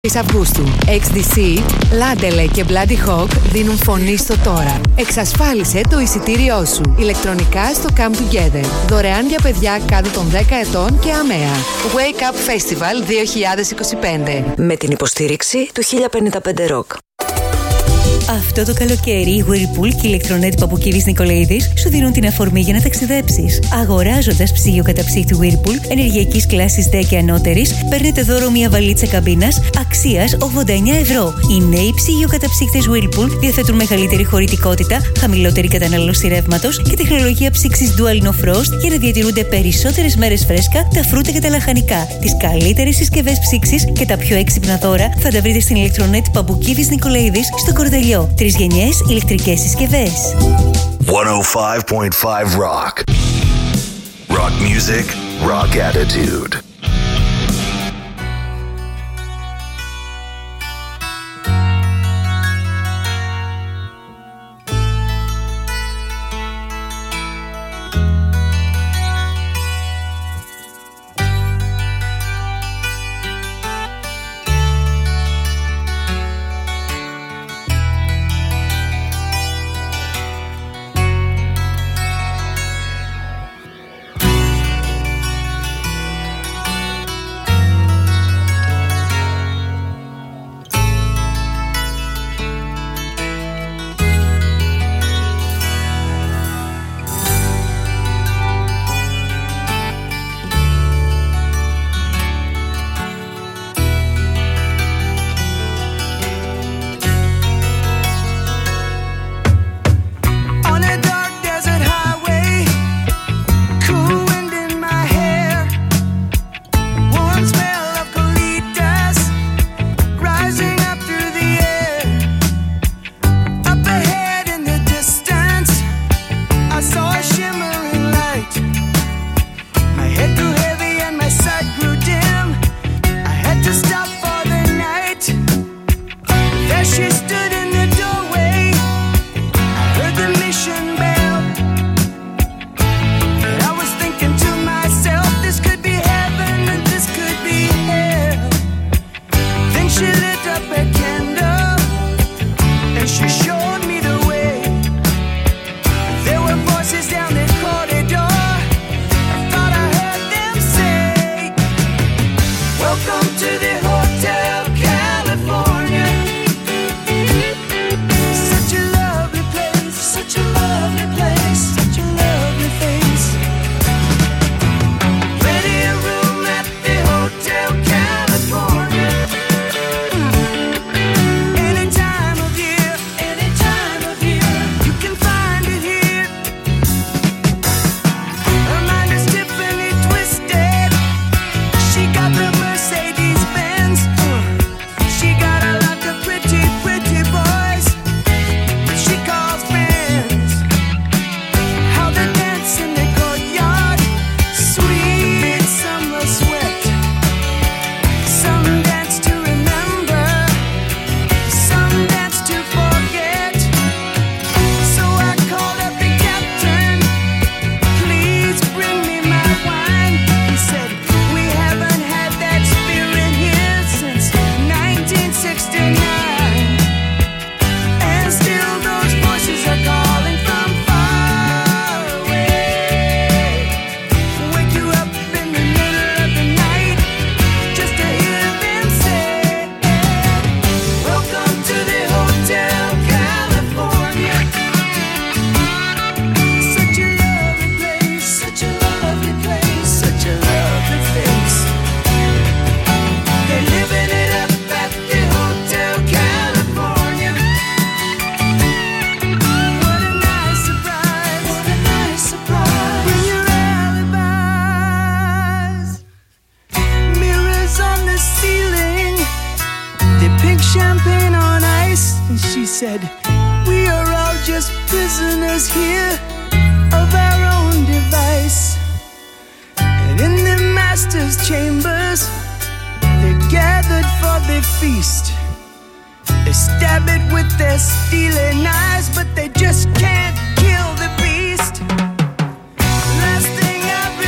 Αυγούστου. XDC, Ladele και Bloody Hawk δίνουν φωνή στο τώρα. Εξασφάλισε το εισιτήριό σου ηλεκτρονικά στο Come Together. Δωρεάν για παιδιά κάτω των 10 ετών και ΑΜΕΑ. Wake Up Festival 2025. Με την υποστήριξη του 1055 Rock. Αυτό το καλοκαίρι η Whirlpool και η Electronet Παπουκίδης Νικολαίδης σου δίνουν την αφορμή για να ταξιδέψεις. Αγοράζοντας ψυγείο καταψύκτη Whirlpool ενεργειακής κλάσης D και ανώτερης, παίρνετε δώρο μια βαλίτσα καμπίνας αξίας 89 ευρώ. Οι νέοι ψυγείο καταψύκτες Whirlpool διαθέτουν μεγαλύτερη χωρητικότητα, χαμηλότερη κατανάλωση ρεύματος και τεχνολογία ψήξης Dual No Frost για να διατηρούνται περισσότερες μέρες φρέσκα τα φρούτα και τα λαχανικά. Τις καλύτερες συσκευές ψήξης και τα πιο έξυπνα δώρα θα τα βρείτε στην Electronet Παπουκίδης Νικολαίδης στο Κορδελιό. 3 γενιές ηλεκτρικές συσκευές. 105.5 Rock. Rock music, rock attitude.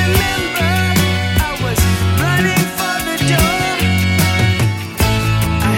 I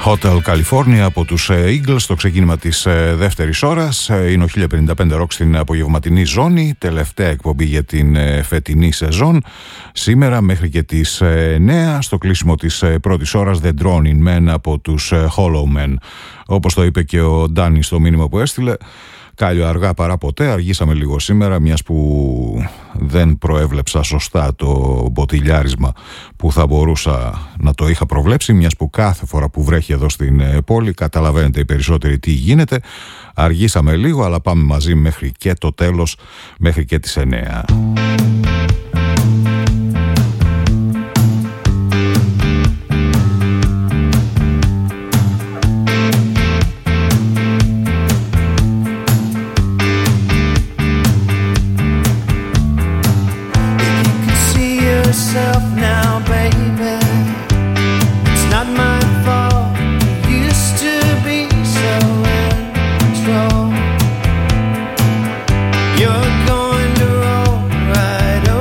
Hotel California από τους Eagles στο ξεκίνημα της δεύτερης ώρας. Είναι ο 1055 Rock στην απογευματινή ζώνη, τελευταία εκπομπή για την φετινή σεζόν. Σήμερα μέχρι και τις 9 στο κλείσιμο της πρώτης ώρας The Droning Men από τους Hollow Men. Όπως το είπε και ο Ντάνι στο μήνυμα που έστειλε, κάλλιο αργά παρά ποτέ. Αργήσαμε λίγο σήμερα, μιας που δεν προέβλεψα σωστά το μποτιλιάρισμα που θα μπορούσα να το είχα προβλέψει, μιας που κάθε φορά που βρέχει εδώ στην πόλη καταλαβαίνετε οι περισσότεροι τι γίνεται. Αργήσαμε λίγο, αλλά πάμε μαζί μέχρι και το τέλος, μέχρι και τις 9. Now, baby, it's not my fault. You used to be so in control. You're going to roll right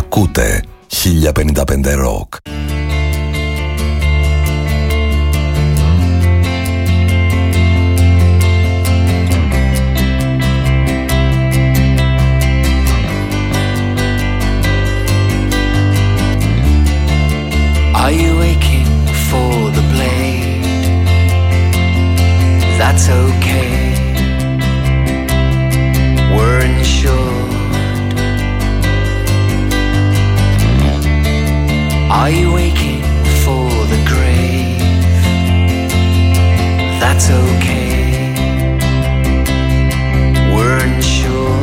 Ακούτε 1055 Rock. Are you aching for the blade? That's okay. We're insured. Are you aching for the grave? That's okay. We're insured.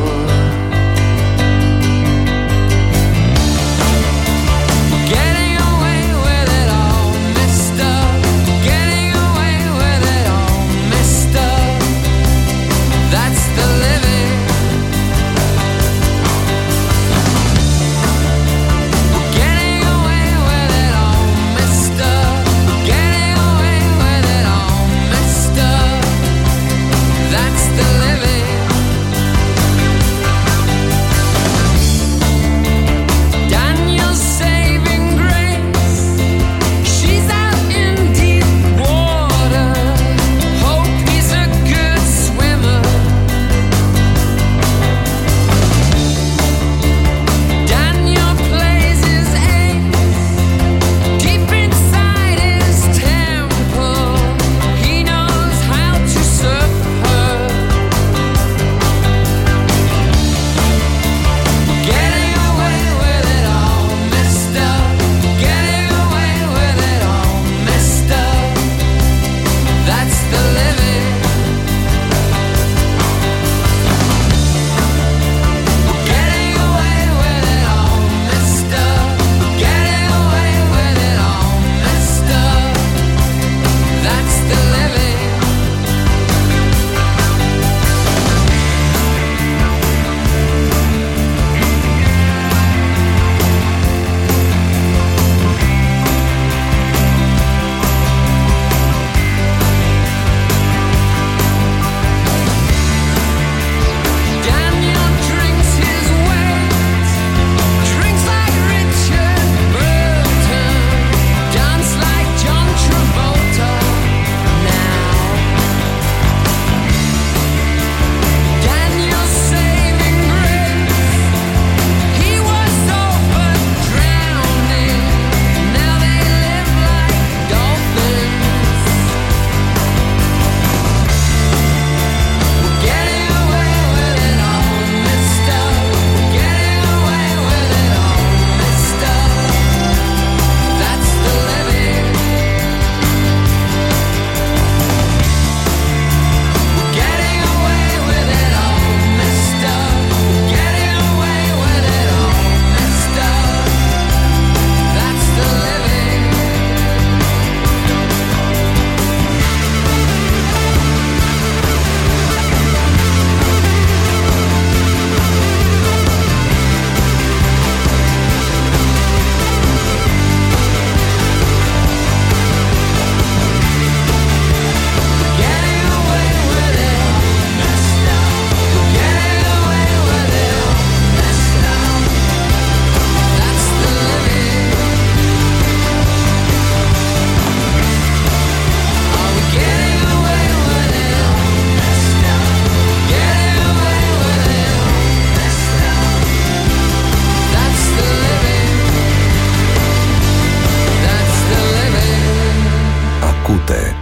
Ακούτε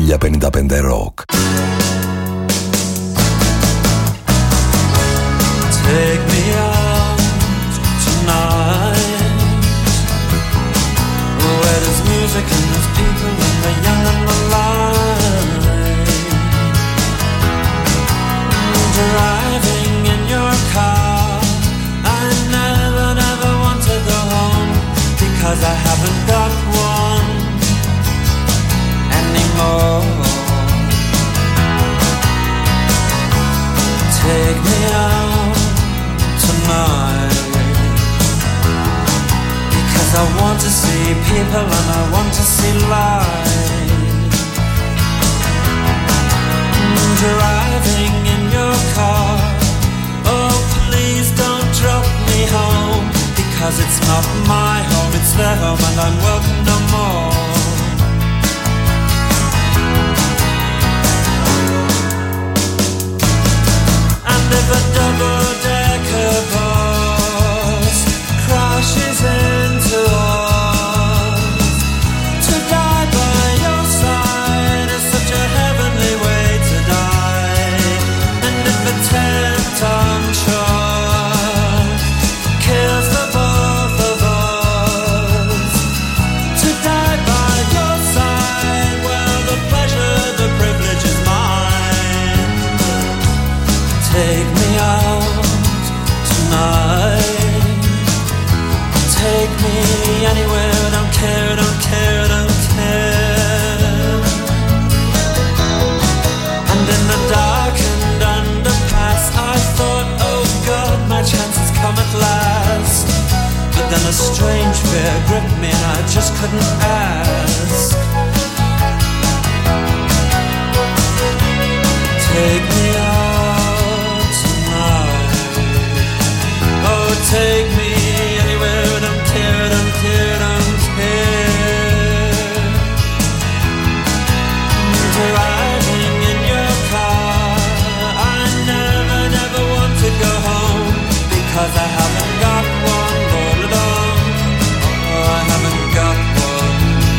1055 Rock. Take me out tonight, where there's music and there's people and the young and the light. Driving in your car, I never want to go home, because I haven't got one anymore. Take me out tonight, because I want to see people and I want to see life. Driving in your car, oh please don't drop me home, because because it's not my home, it's their home, and I'm welcome no more. And if a double-decker bus crashes into us, to die by your side is such a heavenly way to die. And if a 10-ton truck kills the both of us, to die by your side, well, the pleasure, the privilege is mine. Take me out tonight, take me anywhere, don't care, don't care, don't care. And in the darkened underpass I thought, oh God, my chance has come at last. But then a strange fear gripped me and I just couldn't ask. Take me out tonight, oh take me anywhere, don't care, don't care, don't care. Driving in your car, I never, never want to go home, because I haven't got one all alone. Oh, I haven't got one.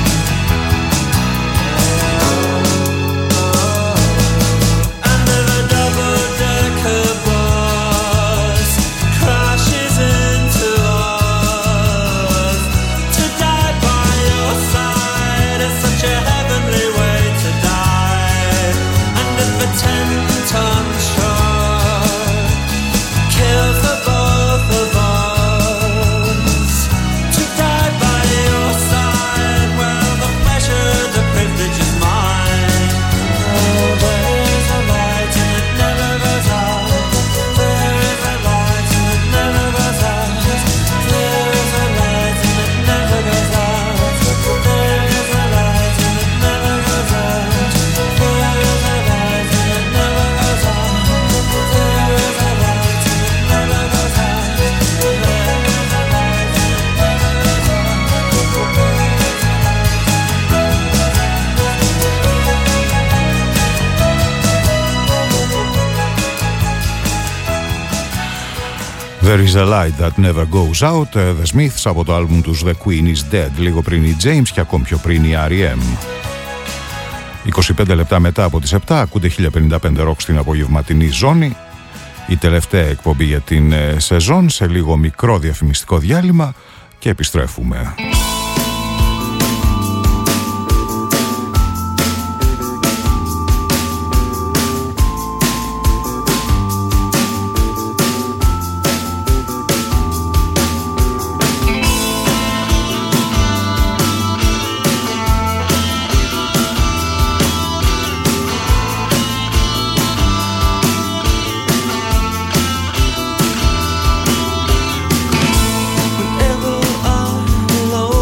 And if a double-decker bus crashes into us, to die by your side is such a heavenly way to die. And if a 10-ton truck kills the both of us, to die by your side, well, the pleasure, the privilege is mine. Oh, there is a light and it never goes out. There is a light and it never goes out. There is a light and it never goes out. There is a light and it never goes out. There is a light and it never goes out. There is a light and it never goes out. There is a light and it There is a light that never goes out. The Smiths από το άλμπουμ τους The Queen is Dead. Λίγο πριν η James και ακόμη πιο πριν η R.E.M. 25 λεπτά μετά από τις 7 ακούτε 1055 Rock στην απογευματινή ζώνη. Η τελευταία εκπομπή για την σεζόν. Σε λίγο μικρό διαφημιστικό διάλειμμα και επιστρέφουμε. Whenever I'm alone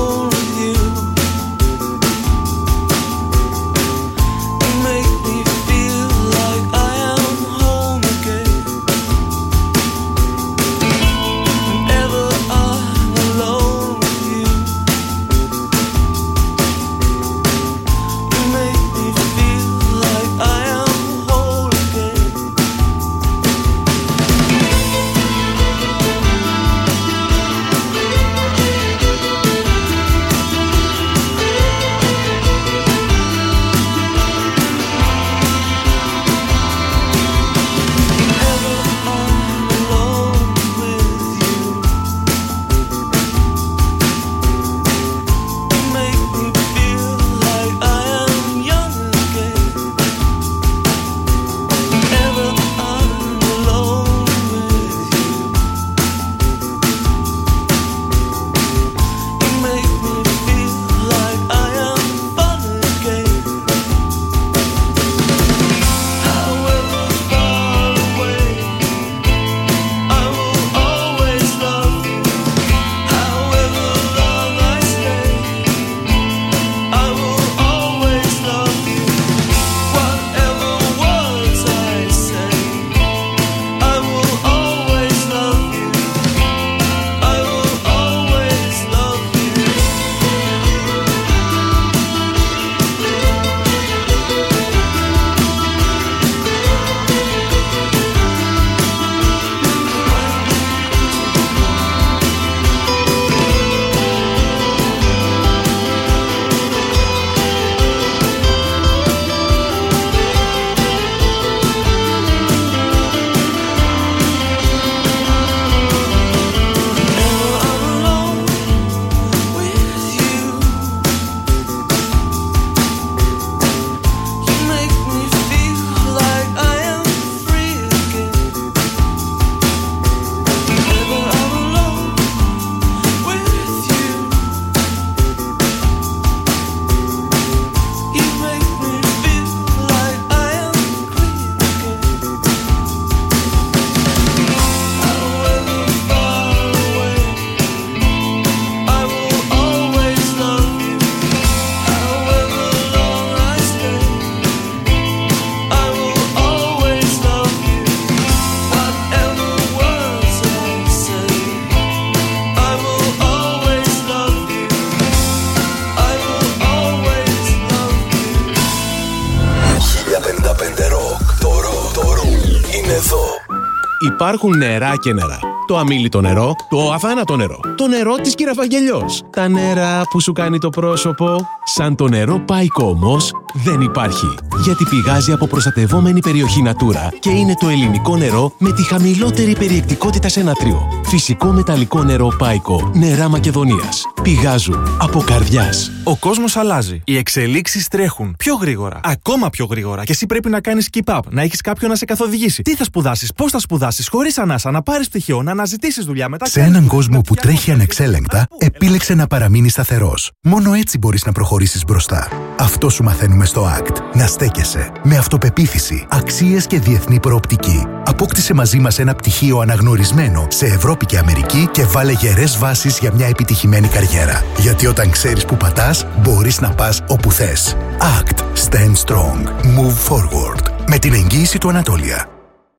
Υπάρχουν νερά και νερά. Το αμίλητο νερό, το αθάνατο νερό, το νερό της Κυραφαγγελιός. Τα νερά που σου κάνει το πρόσωπο. Σαν το νερό Πάικο όμως δεν υπάρχει. Γιατί πηγάζει από προστατευόμενη περιοχή Natura και είναι το ελληνικό νερό με τη χαμηλότερη περιεκτικότητα σε νατρίο. Φυσικό μεταλλικό νερό Πάικο, νερά Μακεδονίας. Πηγάζουν από καρδιάς. Ο κόσμος αλλάζει. Οι εξελίξεις τρέχουν πιο γρήγορα. Ακόμα πιο γρήγορα. Και εσύ πρέπει να κάνεις keep up, να έχεις κάποιον να σε καθοδηγήσει. Τι θα σπουδάσεις, πώς θα σπουδάσεις, χωρίς ανάσα, να πάρεις πτυχίο, να αναζητήσεις δουλειά μετά. Σε έναν κόσμο που τρέχει ανεξέλεγκτα, επίλεξε να παραμείνει σταθερός. Μόνο έτσι μπορείς να προχωρήσεις μπροστά. Αυτό σου μαθαίνουμε στο ACT. Να στέκεσαι με αυτοπεποίθηση, αξίες και διεθνή προοπτική. Απόκτησε μαζί μας ένα πτυχίο αναγνωρισμένο σε Ευρώπη και Αμερική και βάλε γερές βάσεις για μια επιτυχημένη καριέρα. Γιατί όταν ξέρεις που πατάς, μπορείς να πας όπου θες. ACT. Stand strong. Move forward. Με την εγγύηση του Ανατόλια.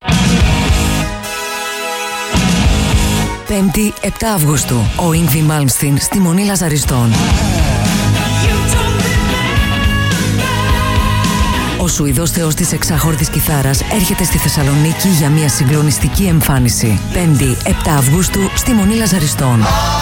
5η 7 Αυγούστου. Ο Yngwie Malmsteen στη Μονή Λαζαριστών. Ο Σουηδός θεός της εξάχορδης κιθάρας έρχεται στη Θεσσαλονίκη για μια συγκλονιστική εμφάνιση. 5η 7 Αυγούστου στη Μονή Λαζαριστών.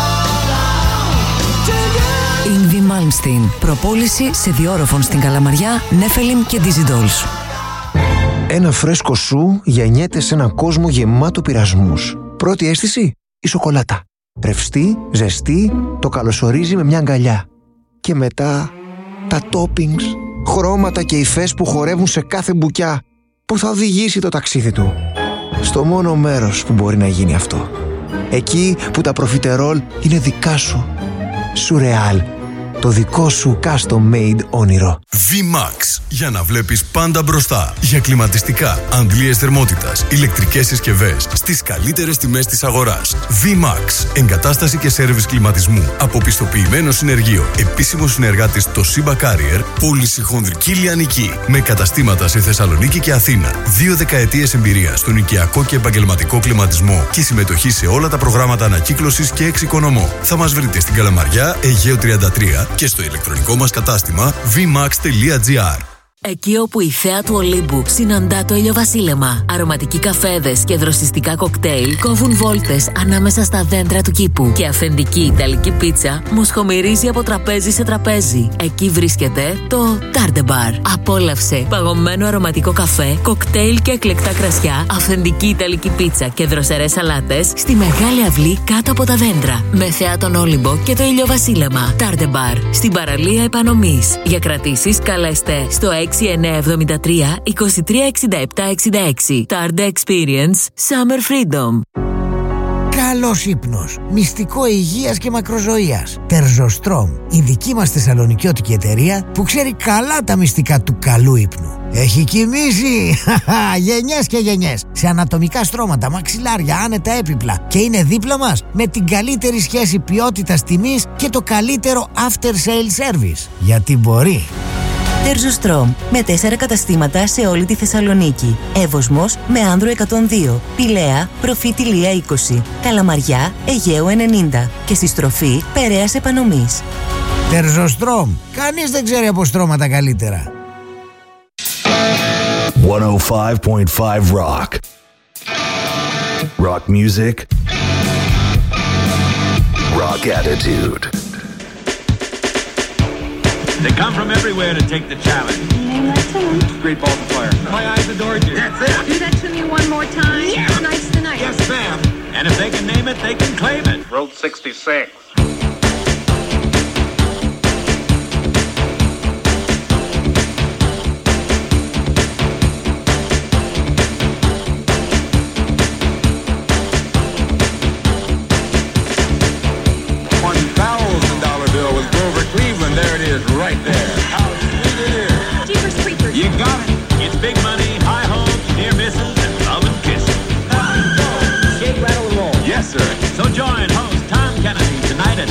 Yngwie Malmsteen. Προπόληση σε διόροφων στην Καλαμαριά, Νέφελιμ και Dizzy Dolls. Ένα φρέσκο σου γεννιέται σε έναν κόσμο γεμάτο πειρασμούς. Πρώτη αίσθηση, η σοκολάτα. Ρευστή, ζεστή, το καλωσορίζει με μια αγκαλιά. Και μετά τα toppings, χρώματα και υφές που χορεύουν σε κάθε μπουκιά, που θα οδηγήσει το ταξίδι του στο μόνο μέρος που μπορεί να γίνει αυτό. Εκεί που τα προφιτερόλ είναι δικά σου. Σουρεάλ. Το δικό σου custom made όνειρο. VMAX. Για να βλέπεις πάντα μπροστά. Για κλιματιστικά, αντλίες θερμότητας, ηλεκτρικές συσκευές στις καλύτερες τιμές της αγοράς. VMAX. Εγκατάσταση και σέρβις κλιματισμού. Από πιστοποιημένο συνεργείο. Επίσημο συνεργάτης Toshiba Carrier. Πώληση χονδρική λιανική. Με καταστήματα σε Θεσσαλονίκη και Αθήνα. 2 δεκαετίες εμπειρία στον οικιακό και επαγγελματικό κλιματισμό. Και συμμετοχή σε όλα τα προγράμματα ανακύκλωσης και εξοικονομώ. Θα μας βρείτε στην Καλαμαριά, Αιγαίου 33. Και στο ηλεκτρονικό μας κατάστημα vmax.gr. Εκεί όπου η θέα του Ολύμπου συναντά το ηλιοβασίλεμα, αρωματικοί καφέδες και δροσιστικά κοκτέιλ κόβουν βόλτες ανάμεσα στα δέντρα του κήπου και αυθεντική ιταλική πίτσα μοσχομυρίζει από τραπέζι σε τραπέζι. Εκεί βρίσκεται το Tarde Bar. Απόλαυσε παγωμένο αρωματικό καφέ, κοκτέιλ και εκλεκτά κρασιά, αυθεντική ιταλική πίτσα και δροσερές σαλάτες στη μεγάλη αυλή κάτω από τα δέντρα. Με θέα τον Όλυμπο και το ηλιοβασίλεμα. Tarde Bar. Στην παραλία Επανομής. Για κρατήσεις καλέστε στο 6973 236766. Tarde Experience Summer Freedom. Καλός ύπνος, μυστικό υγείας και μακροζωίας. Τερζοστρόμ, η δική μας θεσσαλονικιώτικη εταιρεία που ξέρει καλά τα μυστικά του καλού ύπνου. Έχει κοιμήσει γενιές και γενιές σε ανατομικά στρώματα, μαξιλάρια, άνετα έπιπλα και είναι δίπλα μας με την καλύτερη σχέση ποιότητας τιμής και το καλύτερο after sale service. Γιατί μπορεί. Τερζοστρόμ με 4 καταστήματα σε όλη τη Θεσσαλονίκη. Εύωσμος με Άνδρο 102, Πηλαία, Προφήτη Λία 20, Καλαμαριά, Αιγαίου 90 και στη στροφή Περαίας Επανομής. Τερζοστρόμ, κανείς δεν ξέρει από στρώματα καλύτερα. 105.5 Rock. Rock music. Rock attitude. They come from everywhere to take the challenge. Great ball player. My eyes adored you. That's it. Do that to me one more time. Yeah. Tonight's the night. Yes, ma'am. And if they can name it, they can claim it. Road 66. $1,000 bill with Grover Cleveland. There it is, right there. How sweet it is. Jeepers Creepers. You got it. It's big money, high hopes, near misses, and love and kisses. Shake, rattle, and roll. Yes, sir. So join host Tom Kennedy tonight at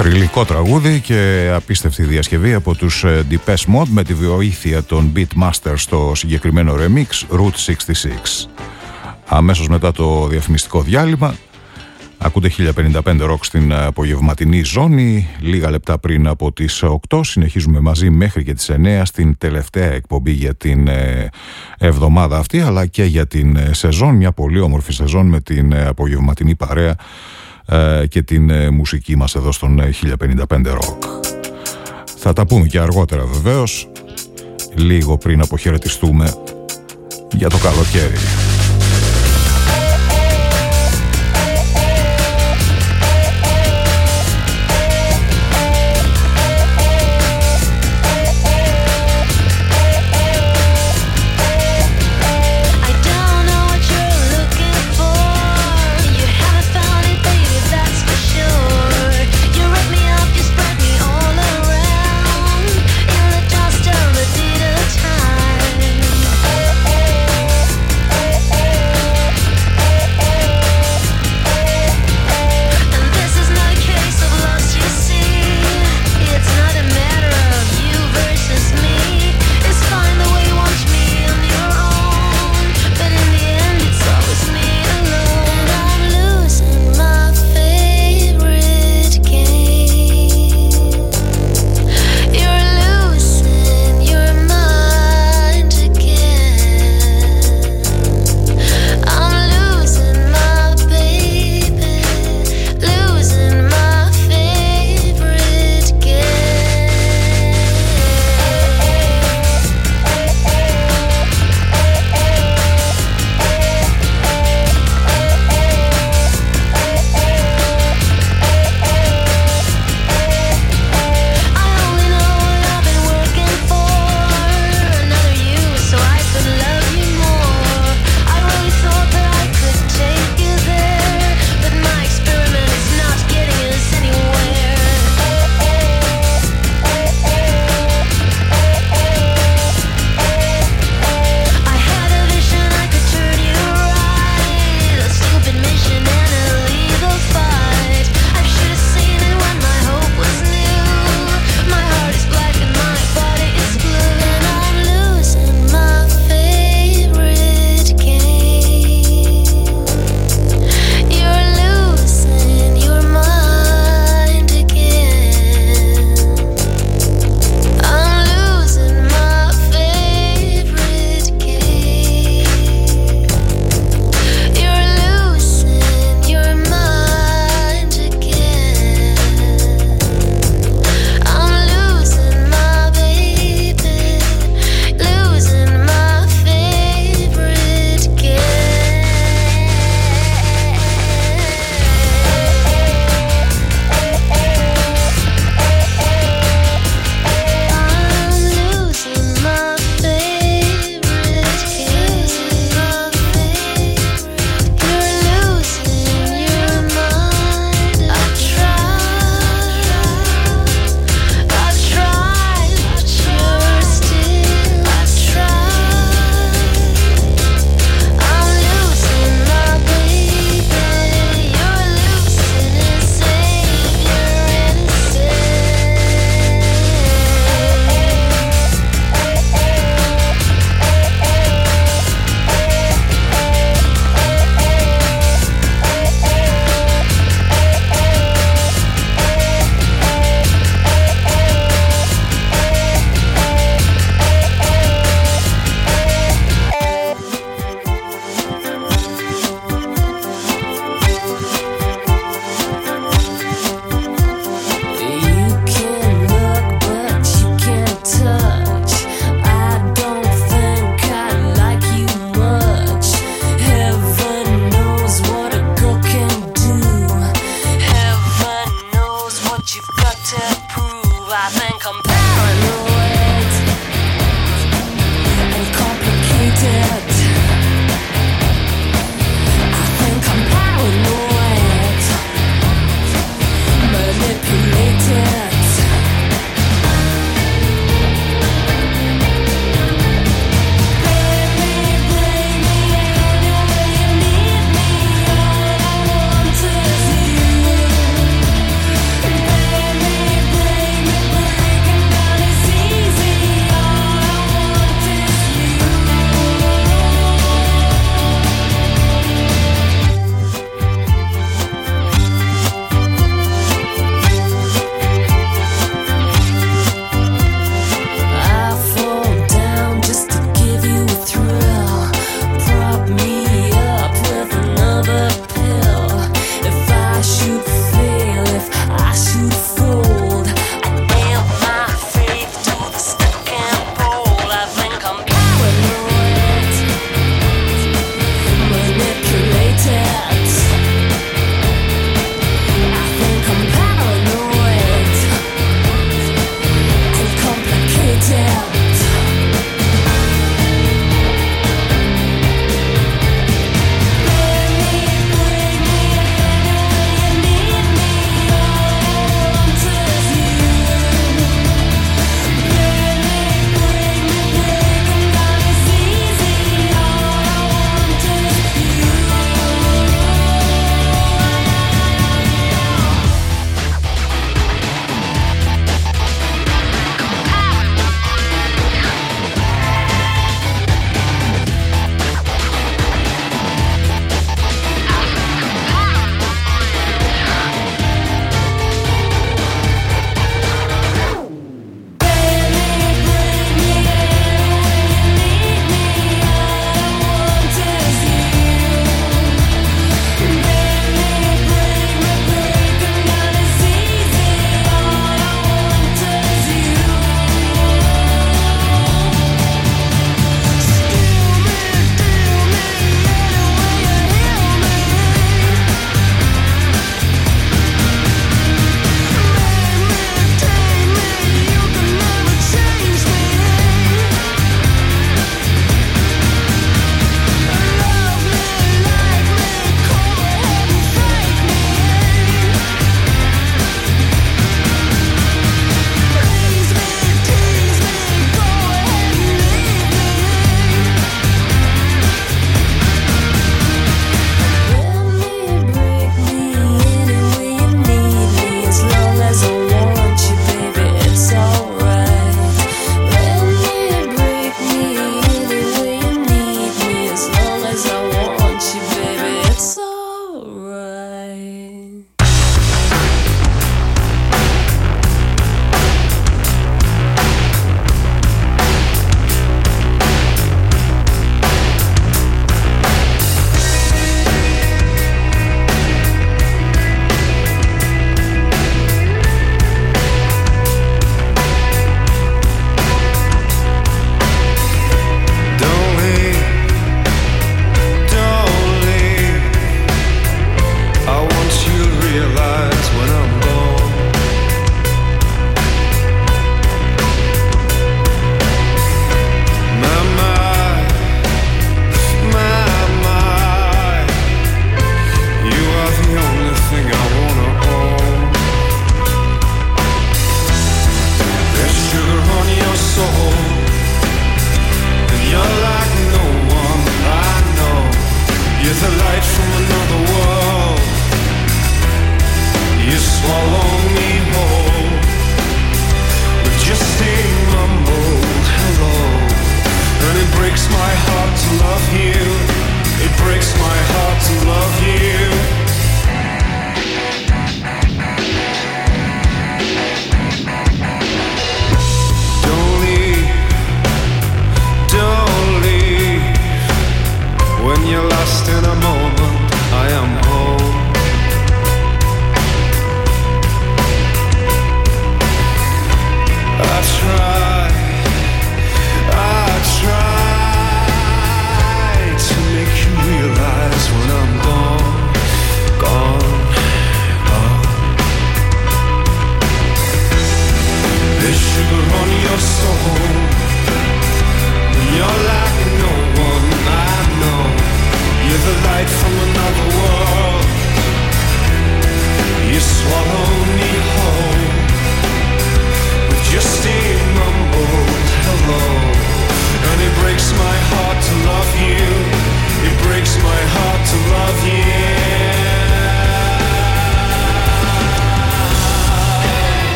Θρυλικό τραγούδι και απίστευτη διασκευή από τους Depeche Mode με τη βοήθεια των Beatmasters στο συγκεκριμένο remix Route 66. Αμέσως μετά το διαφημιστικό διάλειμμα ακούτε 1055 Rock στην απογευματινή ζώνη. Λίγα λεπτά πριν από τις 8 συνεχίζουμε μαζί μέχρι και τις 9 στην τελευταία εκπομπή για την εβδομάδα αυτή, αλλά και για την σεζόν, μια πολύ όμορφη σεζόν με την απογευματινή παρέα και την μουσική μας εδώ στον 1055 Rock. Θα τα πούμε και αργότερα βεβαίως, λίγο πριν αποχαιρετιστούμε για το καλοκαίρι. Time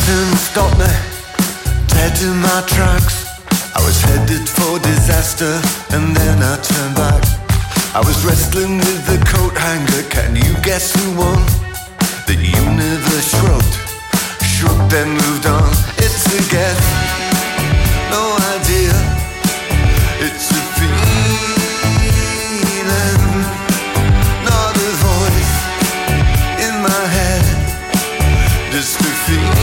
Nothing stopped me, dead in my tracks. I was headed for disaster, and then I turned back. I was wrestling with the coat hanger, can you guess who won? The universe shrugged, shook then moved on. It's a guess, no idea. It's a feeling, not a voice in my head. Just a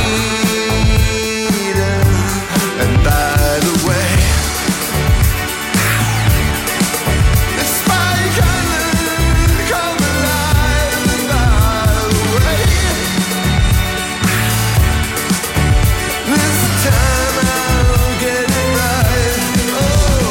feeling, and by the way, it's Spike Island, come alive. And by the way, this time I'll get it right. Oh,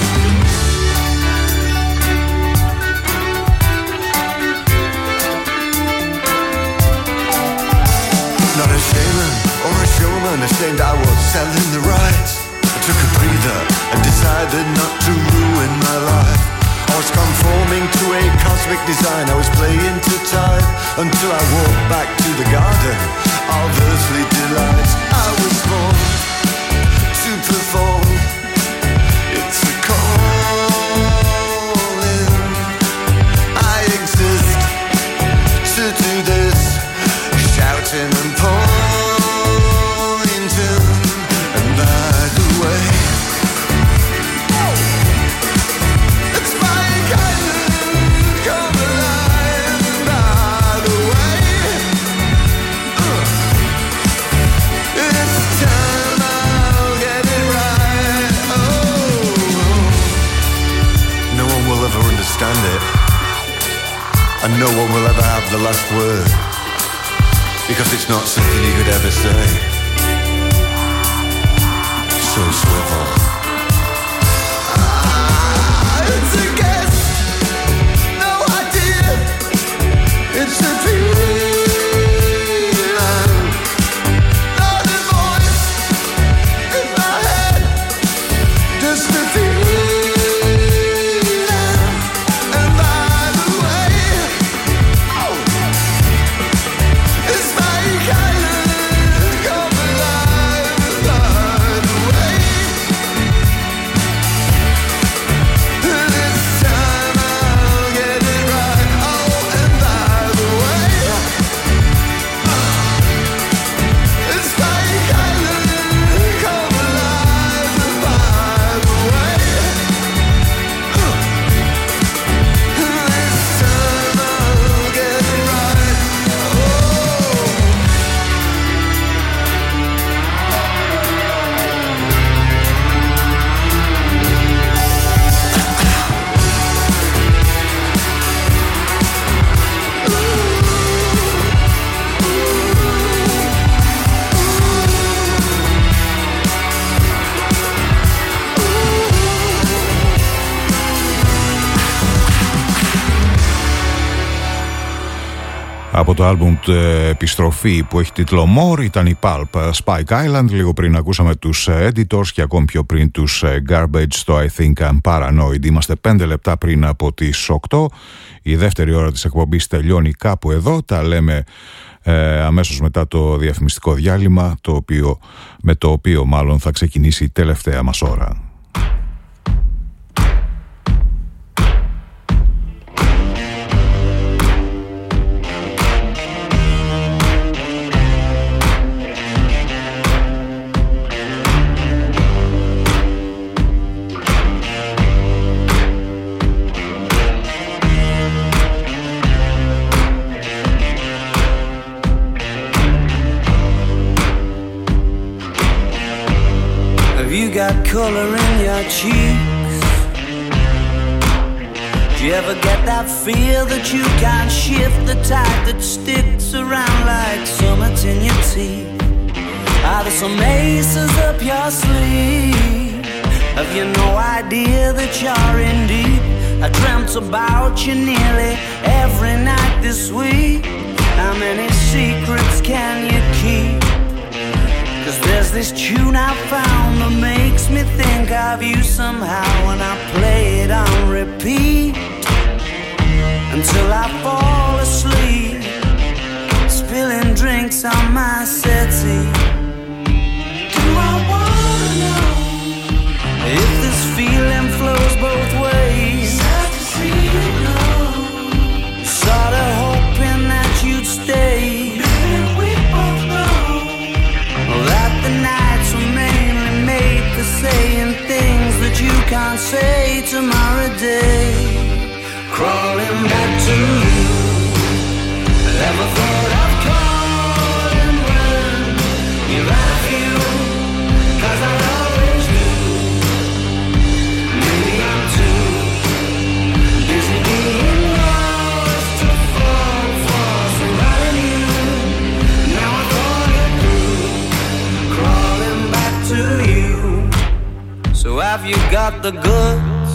not a shaman or a showman, ashamed I was selling the rights. I took a breather and decided not to ruin my life. I was conforming to a cosmic design, I was playing to time until I walked back to the garden of earthly delights. I was born to perform, it's a calling. I exist to do this, shouting and pointing. And by the way, it's Spike Island, come alive. And by the way, this time I'll get it right. Oh, no one will ever understand it, and no one will ever have the last word, because it's not something you could ever say. So swivel. It's a guess, no idea. It's a feeling, not a voice in my head. Just a feeling, and by the way, oh, it's Spike Island, come alive. And by the way, this time I'll get it right. Oh, and by the way, it's Spike Island, come alive. And by the way, this time I'll get it right. Από το άλμπουμ επιστροφή που έχει τίτλο More ήταν η Pulp, Spike Island. Λίγο πριν ακούσαμε τους Editors και ακόμη πιο πριν τους Garbage στο I Think I'm Paranoid. Είμαστε 5 λεπτά πριν από τις 8. Η δεύτερη ώρα της εκπομπής τελειώνει κάπου εδώ. Τα λέμε αμέσως μετά το διαφημιστικό διάλειμμα, με το οποίο μάλλον θα ξεκινήσει η τελευταία μας ώρα. Got color in your cheeks. Do you ever get that feel that you can't shift, the type that sticks around like summits in your teeth? Are there some aces up your sleeve? Have you no idea that you're in deep? I dreamt about you nearly every night this week. How many secrets can you keep? 'Cause there's this tune I found that makes me think of you somehow, and I play it on repeat until I fall asleep, spilling drinks on my settee. you got the goods.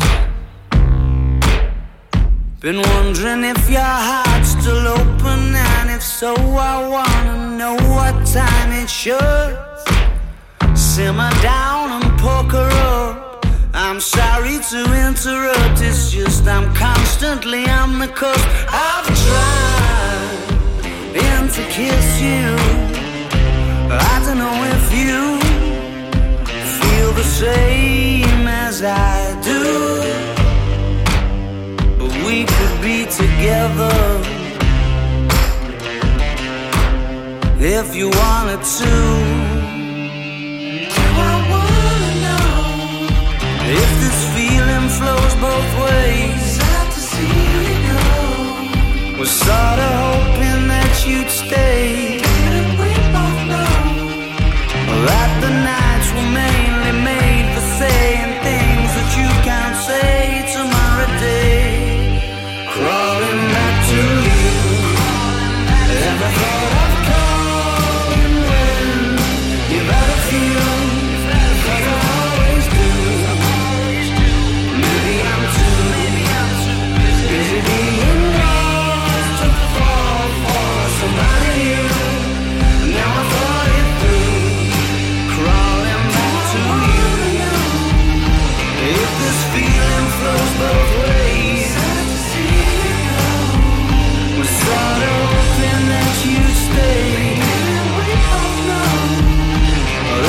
Been wondering if your heart's still open, and if so, I wanna know what time it should. Simmer down and poker up. I'm sorry to interrupt, it's just I'm constantly on the cusp. I've tried to kiss you. I don't know if you feel the same as I do, but we could be together if you wanted to. I wanna know if this feeling flows both ways. Sad to see you go. We're sorta hoping